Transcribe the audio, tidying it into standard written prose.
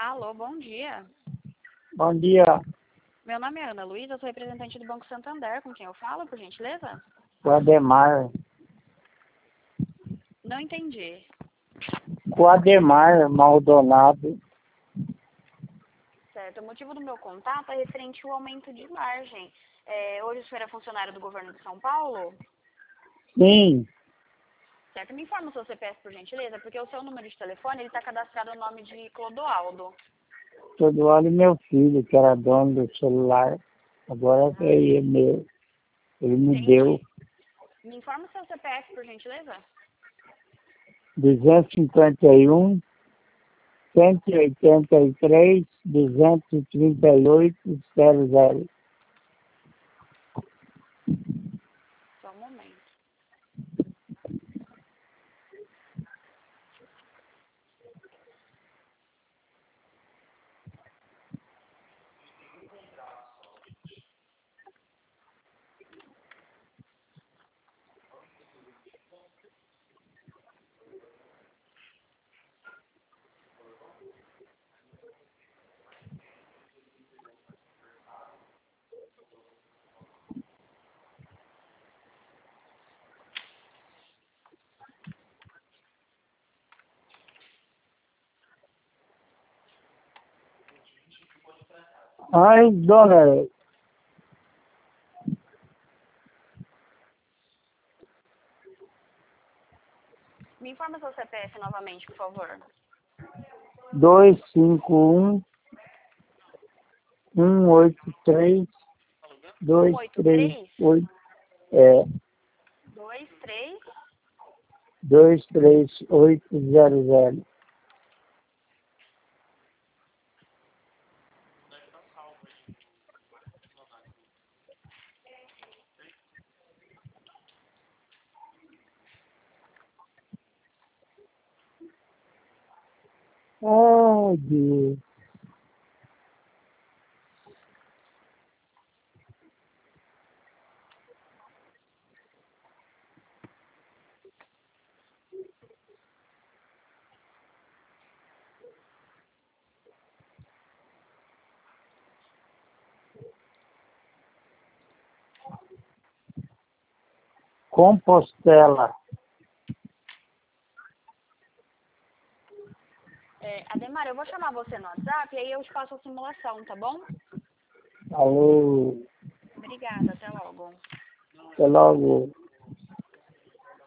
Alô, bom dia. Bom dia, Meu nome é Ana Luísa, sou representante do Banco Santander. Com quem eu falo, por gentileza? o Ademar. Não entendi. O Ademar Maldonado. Certo, o motivo do meu contato é referente ao aumento de margem. Hoje o senhor é funcionário do governo de São Paulo? Sim, Certo, me informa o seu CPF, por gentileza, porque o seu número de telefone está cadastrado no nome de Clodoaldo. todo ano meu filho, que era dono do celular. Agora é ele meu. Ele me deu Entendi. Me informa o seu CPF, por gentileza? 251, 183, 238, 00. Só um momento. Ai, dona, Me informa o seu CPF novamente, por favor. 251, 183, 183 238, é, 23. 23800. Ai, Deus. Compostela. Ademar, eu vou chamar você no WhatsApp e aí eu te faço a simulação, tá bom? Alô, Obrigada, até logo. até logo.